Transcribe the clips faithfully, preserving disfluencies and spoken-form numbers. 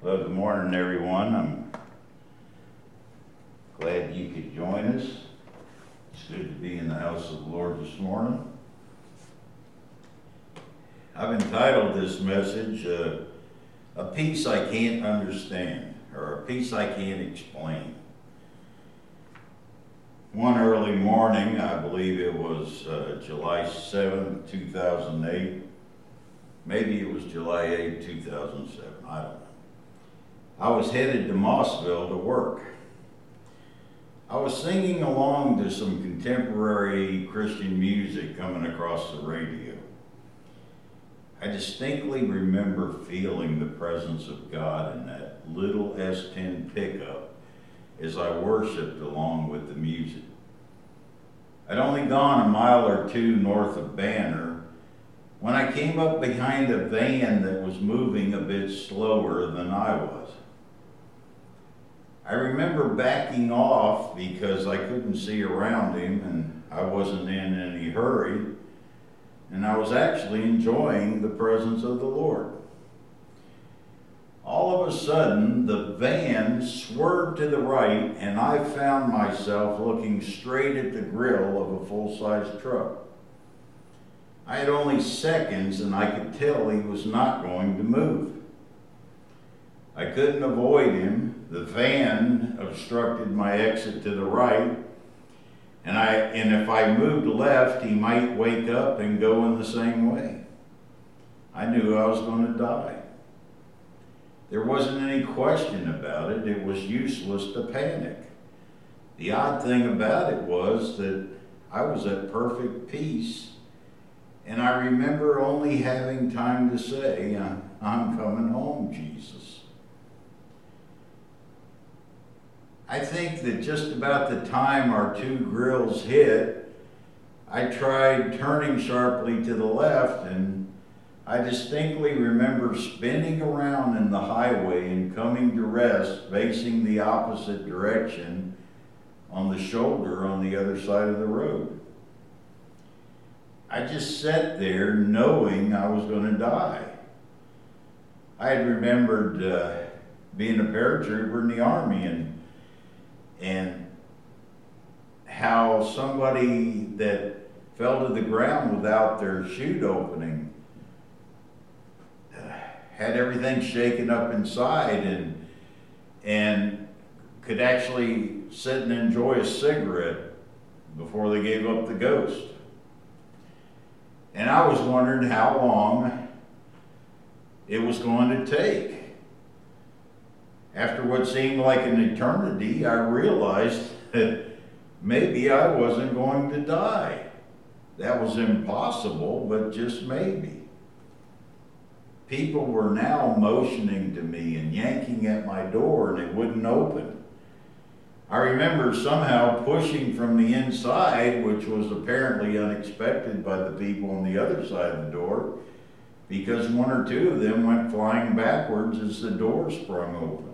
Well, good morning, everyone. I'm glad you could join us. It's good to be in the house of the Lord this morning. I've entitled this message, uh, A Peace I Can't Understand, or A Peace I Can't Explain. One early morning, I believe it was uh, July seventh, two thousand eight, maybe it was July eighth, two thousand seven, I don't know. I was headed to Mossville to work. I was singing along to some contemporary Christian music coming across the radio. I distinctly remember feeling the presence of God in that little S ten pickup as I worshiped along with the music. I'd only gone a mile or two north of Banner when I came up behind a van that was moving a bit slower than I was. I remember backing off because I couldn't see around him and I wasn't in any hurry, and I was actually enjoying the presence of the Lord. All of a sudden, the van swerved to the right and I found myself looking straight at the grill of a full-size truck. I had only seconds and I could tell he was not going to move. I couldn't avoid him. The van obstructed my exit to the right, and I and if I moved left, he might wake up and go in the same way. I knew I was going to die. There wasn't any question about it. It was useless to panic. The odd thing about it was that I was at perfect peace, and I remember only having time to say, "I'm coming home, Jesus." I think that just about the time our two grills hit, I tried turning sharply to the left, and I distinctly remember spinning around in the highway and coming to rest facing the opposite direction on the shoulder on the other side of the road. I just sat there knowing I was going to die. I had remembered uh, being a paratrooper in the Army and and how somebody that fell to the ground without their chute opening uh, had everything shaken up inside and and could actually sit and enjoy a cigarette before they gave up the ghost. And I was wondering how long it was going to take. After what seemed like an eternity, I realized that maybe I wasn't going to die. That was impossible, but just maybe. People were now motioning to me and yanking at my door, and it wouldn't open. I remember somehow pushing from the inside, which was apparently unexpected by the people on the other side of the door, because one or two of them went flying backwards as the door sprung open.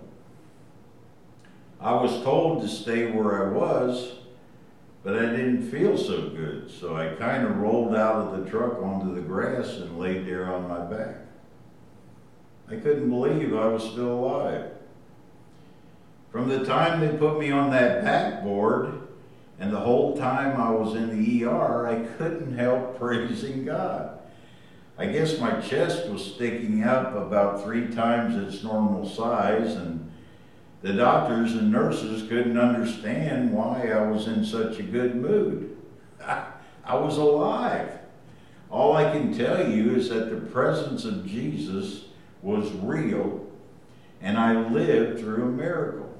I was told to stay where I was, but I didn't feel so good, so I kind of rolled out of the truck onto the grass and laid there on my back. I couldn't believe I was still alive. From the time they put me on that backboard and the whole time I was in the E R, I couldn't help praising God. I guess my chest was sticking up about three times its normal size, and the doctors and nurses couldn't understand why I was in such a good mood. I was alive. All I can tell you is that the presence of Jesus was real, and I lived through a miracle.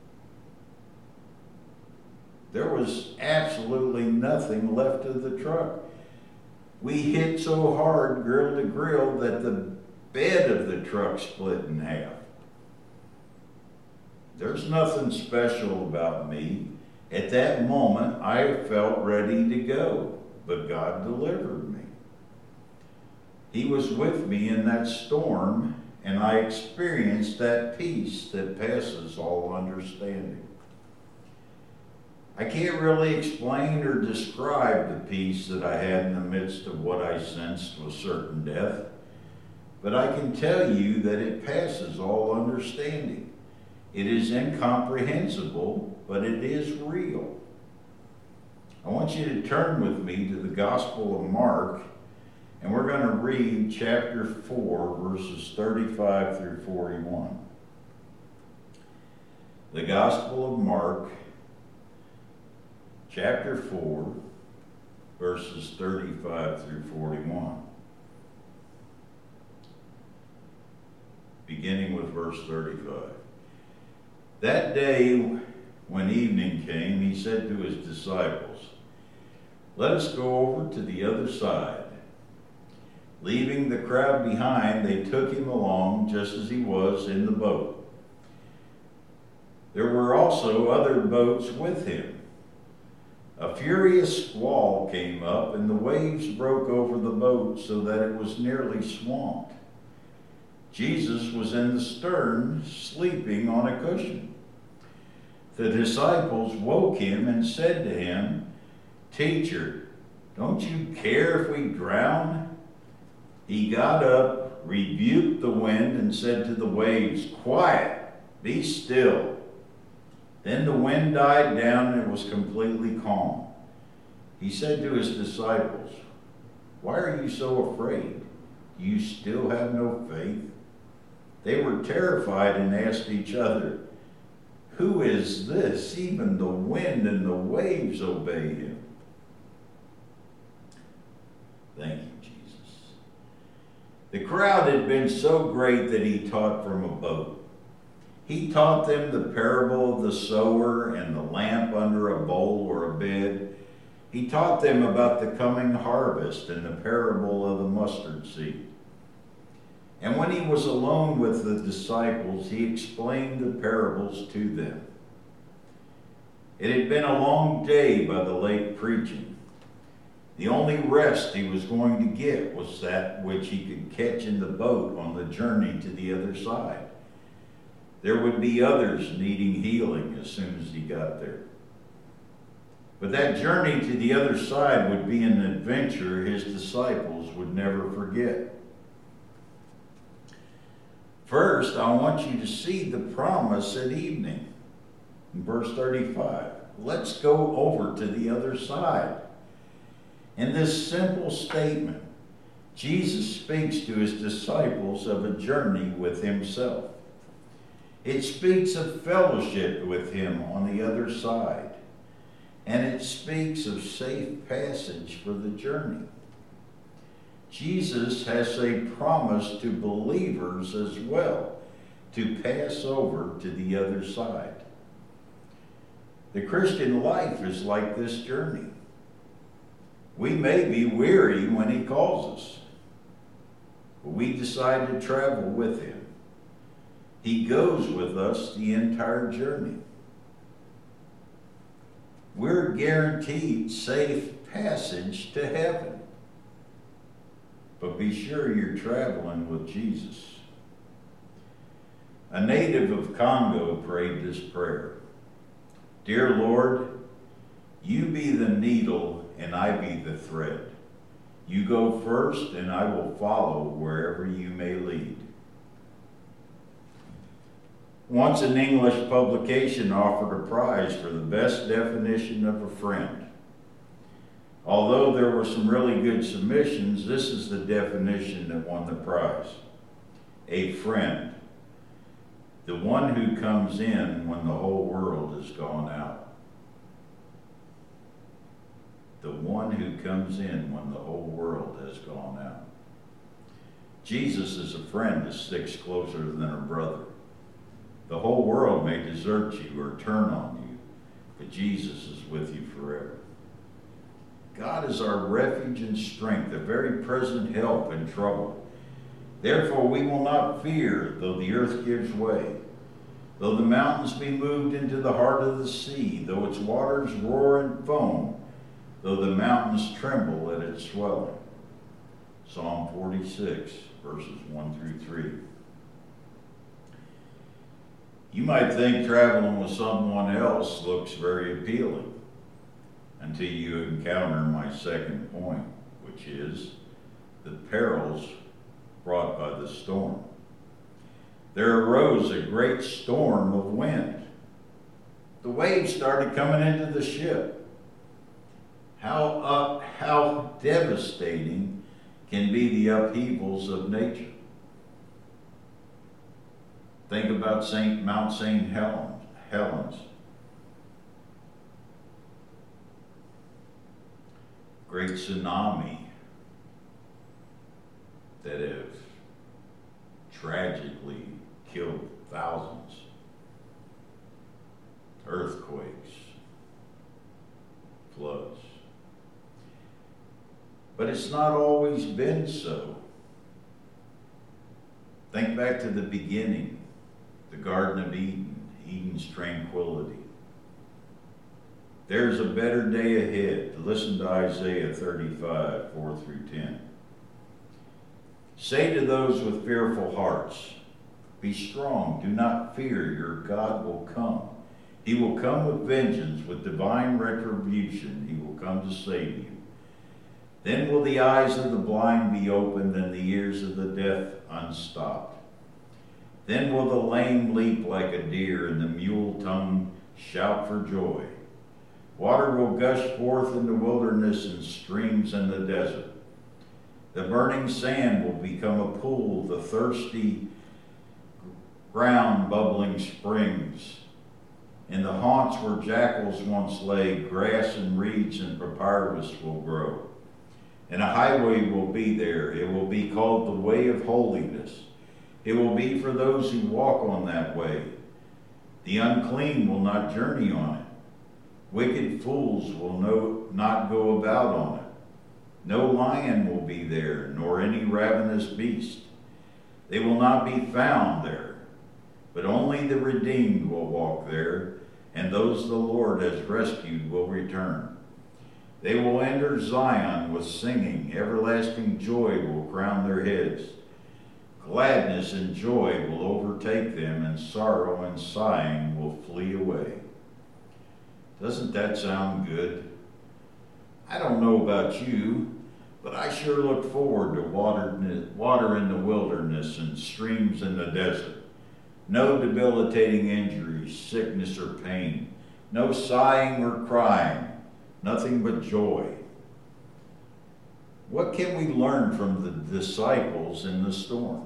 There was absolutely nothing left of the truck. We hit so hard, grill to grill, that the bed of the truck split in half. There's nothing special about me. At that moment, I felt ready to go, but God delivered me. He was with me in that storm, and I experienced that peace that passes all understanding. I can't really explain or describe the peace that I had in the midst of what I sensed was certain death, but I can tell you that it passes all understanding. It is incomprehensible, but it is real. I want you to turn with me to the Gospel of Mark, and we're going to read chapter four, verses thirty-five through forty-one. The Gospel of Mark, chapter four, verses thirty-five through forty-one. Beginning with verse thirty-five. That day, when evening came, he said to his disciples, "Let us go over to the other side." Leaving the crowd behind, they took him along just as he was in the boat. There were also other boats with him. A furious squall came up, and the waves broke over the boat so that it was nearly swamped. Jesus was in the stern, sleeping on a cushion. The disciples woke him and said to him, "Teacher, don't you care if we drown?" He got up, rebuked the wind, and said to the waves, "Quiet, be still." Then the wind died down and it was completely calm. He said to his disciples, "Why are you so afraid? Do you still have no faith?" They were terrified and asked each other, "Who is this? Even the wind and the waves obey him." Thank you, Jesus. The crowd had been so great that he taught from a boat. He taught them the parable of the sower and the lamp under a bowl or a bed. He taught them about the coming harvest and the parable of the mustard seed. And when he was alone with the disciples, he explained the parables to them. It had been a long day by the lake preaching. The only rest he was going to get was that which he could catch in the boat on the journey to the other side. There would be others needing healing as soon as he got there. But that journey to the other side would be an adventure his disciples would never forget. First, I want you to see the promise at evening. In verse thirty-five, let's go over to the other side. In this simple statement, Jesus speaks to his disciples of a journey with himself. It speaks of fellowship with him on the other side, and it speaks of safe passage for the journey. Jesus has a promise to believers as well, to pass over to the other side. The Christian life is like this journey. We may be weary when he calls us, but we decide to travel with him. He goes with us the entire journey. We're guaranteed safe passage to heaven. But be sure you're traveling with Jesus. A native of Congo prayed this prayer. "Dear Lord, you be the needle and I be the thread. You go first and I will follow wherever you may lead." Once an English publication offered a prize for the best definition of a friend. Although there were some really good submissions, this is the definition that won the prize. A friend, the one who comes in when the whole world has gone out. The one who comes in when the whole world has gone out. Jesus is a friend that sticks closer than a brother. The whole world may desert you or turn on you, but Jesus is with you forever. God is our refuge and strength, a very present help in trouble. Therefore we will not fear, though the earth gives way, though the mountains be moved into the heart of the sea, though its waters roar and foam, though the mountains tremble at its swelling. Psalm forty-six, verses one through three. You might think traveling with someone else looks very appealing until you encounter my second point, which is the perils brought by the storm. There arose a great storm of wind. The waves started coming into the ship. How, uh, how devastating can be the upheavals of nature. Think about Saint Mount Saint Helens. Helens. Great tsunami that have tragically killed thousands. Earthquakes, floods. But it's not always been so. Think back to the beginning, the Garden of Eden, Eden's tranquility. There's a better day ahead. Listen to Isaiah thirty-five, four through ten. Say to those with fearful hearts, be strong, do not fear, your God will come. He will come with vengeance, with divine retribution. He will come to save you. Then will the eyes of the blind be opened and the ears of the deaf unstopped. Then will the lame leap like a deer and the mule-tongued shout for joy. Water will gush forth in the wilderness and streams in the desert. The burning sand will become a pool, the thirsty ground bubbling springs. In the haunts where jackals once lay, grass and reeds and papyrus will grow. And a highway will be there. It will be called the way of holiness. It will be for those who walk on that way. The unclean will not journey on it. Wicked fools will no, not go about on it. No lion will be there, nor any ravenous beast. They will not be found there, but only the redeemed will walk there, and those the Lord has rescued will return. They will enter Zion with singing. Everlasting joy will crown their heads. Gladness and joy will overtake them, and sorrow and sighing will flee away. Doesn't that sound good? I don't know about you, but I sure look forward to water, water in the wilderness and streams in the desert. No debilitating injuries, sickness, or pain. No sighing or crying. Nothing but joy. What can we learn from the disciples in the storm?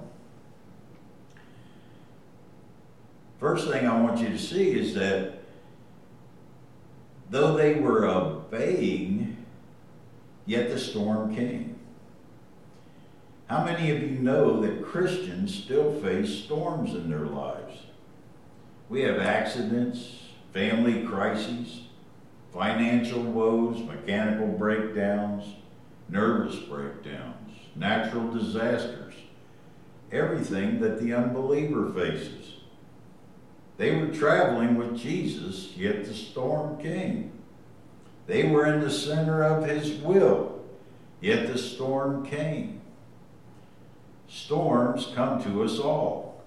First thing I want you to see is that though they were obeying, yet the storm came. How many of you know that Christians still face storms in their lives? We have accidents, family crises, financial woes, mechanical breakdowns, nervous breakdowns, natural disasters, everything that the unbeliever faces. They were traveling with Jesus, yet the storm came. They were in the center of his will, yet the storm came. Storms come to us all.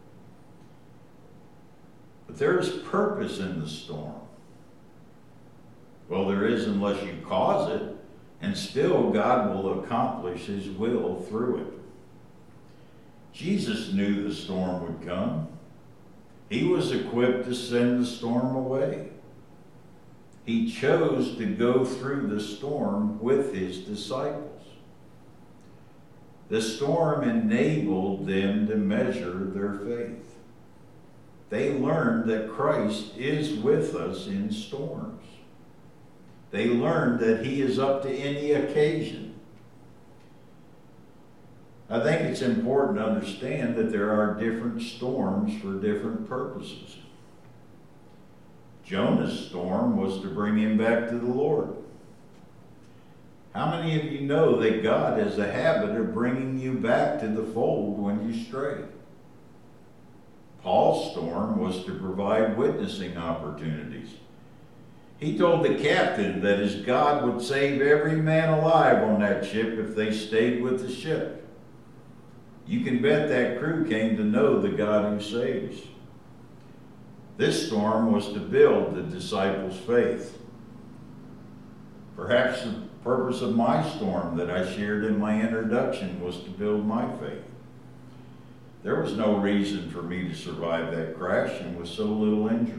But there is purpose in the storm. Well, there is unless you cause it, and still God will accomplish his will through it. Jesus knew the storm would come. He was equipped to send the storm away. He chose to go through the storm with his disciples. The storm enabled them to measure their faith. They learned that Christ is with us in storms. They learned that he is up to any occasion. I think it's important to understand that there are different storms for different purposes. Jonah's storm was to bring him back to the Lord. How many of you know that God has a habit of bringing you back to the fold when you stray? Paul's storm was to provide witnessing opportunities. He told the captain that his God would save every man alive on that ship if they stayed with the ship. You can bet that crew came to know the God who saves. This storm was to build the disciples' faith. Perhaps the purpose of my storm that I shared in my introduction was to build my faith. There was no reason for me to survive that crash and with so little injury.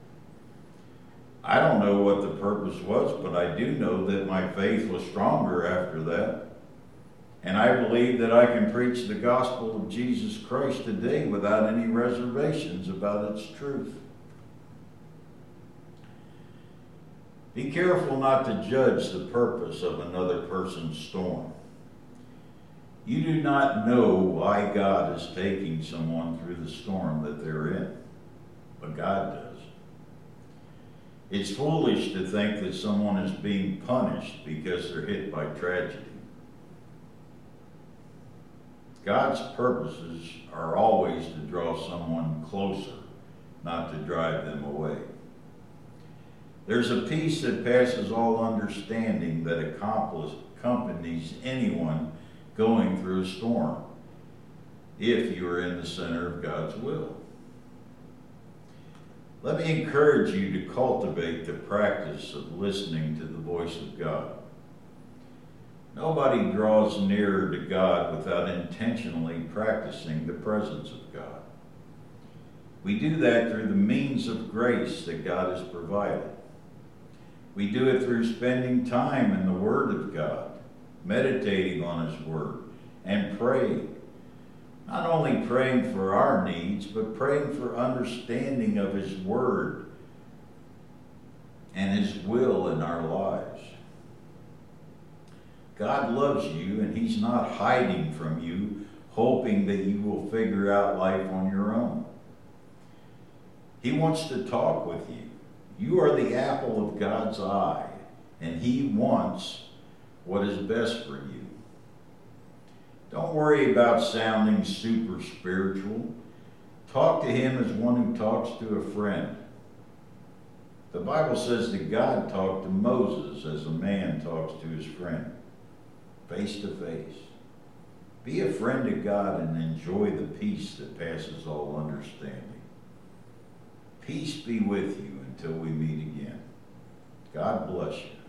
I don't know what the purpose was, but I do know that my faith was stronger after that. And I believe that I can preach the gospel of Jesus Christ today without any reservations about its truth. Be careful not to judge the purpose of another person's storm. You do not know why God is taking someone through the storm that they're in, but God does. It's foolish to think that someone is being punished because they're hit by tragedy. God's purposes are always to draw someone closer, not to drive them away. There's a peace that passes all understanding that accompanies anyone going through a storm, if you are in the center of God's will. Let me encourage you to cultivate the practice of listening to the voice of God. Nobody draws nearer to God without intentionally practicing the presence of God. We do that through the means of grace that God has provided. We do it through spending time in the Word of God, meditating on His Word, and praying. Not only praying for our needs, but praying for understanding of His Word and His will in our lives. God loves you, and He's not hiding from you, hoping that you will figure out life on your own. He wants to talk with you. You are the apple of God's eye, and He wants what is best for you. Don't worry about sounding super spiritual. Talk to Him as one who talks to a friend. The Bible says that God talked to Moses as a man talks to his friend, face to face. Be a friend to God and enjoy the peace that passes all understanding. Peace be with you until we meet again. God bless you.